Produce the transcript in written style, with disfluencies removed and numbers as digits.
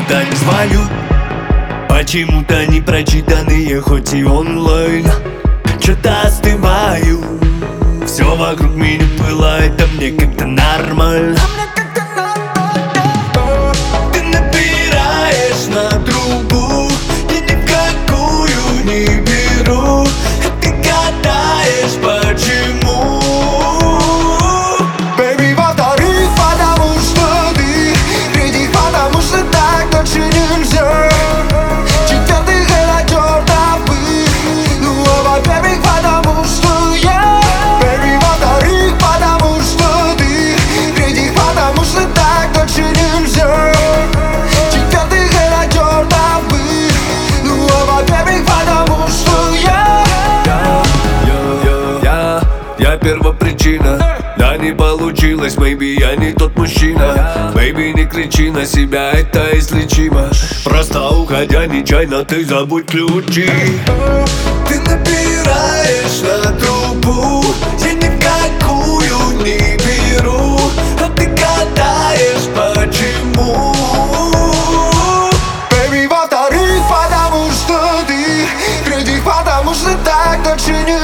никуда не звоню. Почему-то не прочитанные, хоть и онлайн. Что-то остываю, все вокруг меня пылает, а мне как-то нормально. Ты набираешь на трубу, я ни в какую не беру. Ты гадаешь, почему? Baby, повтори, потому что ты вредишь, потому что так дальше нельзя. Четвертый это чертовы, ну а во-первых, потому что я. Baby, повтори, потому что ты вредишь, потому что так дальше нельзя. Четвертый это чертовы, ну а во-первых, потому что я. Я первопричина. Да не получилось, maybe я не тот мужчина. Baby, не кричи на себя, это излечимо. Просто уходя нечаянно, ты забудь ключи. Ты набираешь на трубу, я ни в какую не беру. А ты гадаешь, почему? Baby, повтори, потому что ты вредишь, потому что так дальше не